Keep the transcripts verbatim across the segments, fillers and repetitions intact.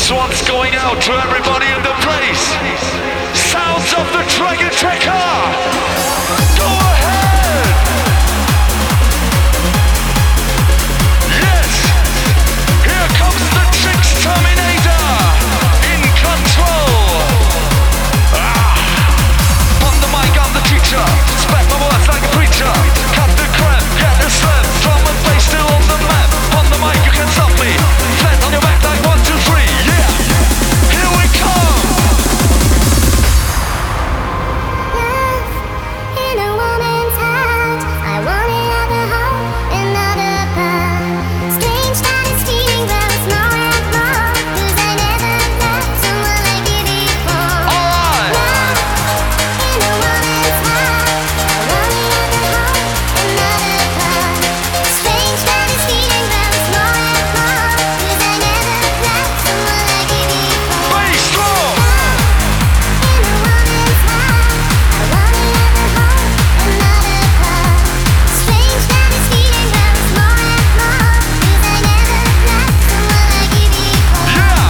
This one's going out to everybody in the place. Sounds of the Dragon Checker. Go ahead. Yes. Here comes the Tricks Terminator. In control. Ah. On the mic, I'm the teacher. Spread my words like a preacher. Cut the crap, get the slap. Drum and bass still on the map. On the mic, you can't stop me. Flat on your back like one, two, three. Yeah. Here we come. In a woman's heart, I want it at the home, another part. Strange that it's feeling, there is no and more. 'Cause I never loved someone like you before. Alright. In a woman's heart, I want it at the home, another part. Strange that it's feeling, there is no and more. 'Cause I never loved someone like you before. Bass drum. In a woman's heart, I want it at the home, another part. Strange that it's feeling, there is more and more. 'Cause I never loved someone like you before. Yeah.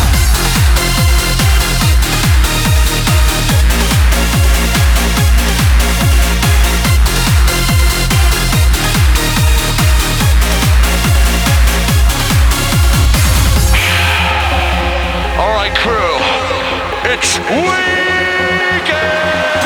Alright, crew. It's weekend.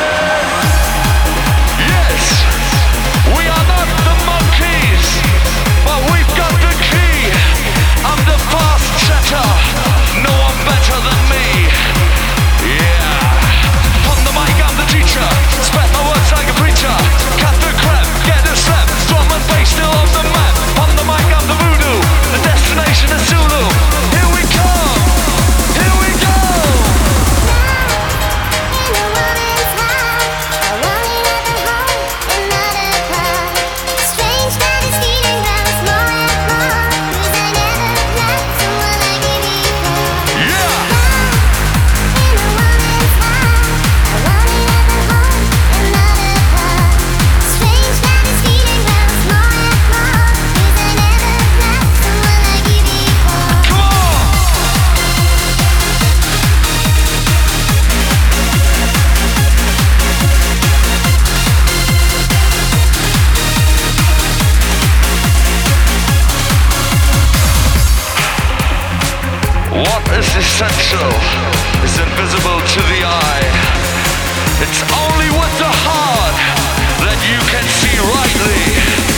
Yes. We are not the monkeys, but we've got the key. I'm the fast chatter. No one better than me. Yeah. On the mic, I'm the teacher. Spread my words like a preacher. Cut the crap, get the slap. Drum and bass still on the map. On the mic, I'm the voodoo. The destination is Zulu. Here we come. Here we go. In a woman's heart, I want it at the home, another part. Strange that it's feeling, there is more and more. 'Cause I never loved someone like you before. Yeah. In a woman's heart, I want it at the home, another part. Strange that it's feeling, there is more and more. 'Cause I never loved someone like you before. Come on. What is essential is invisible to the eye. It's only with the heart that you can see rightly.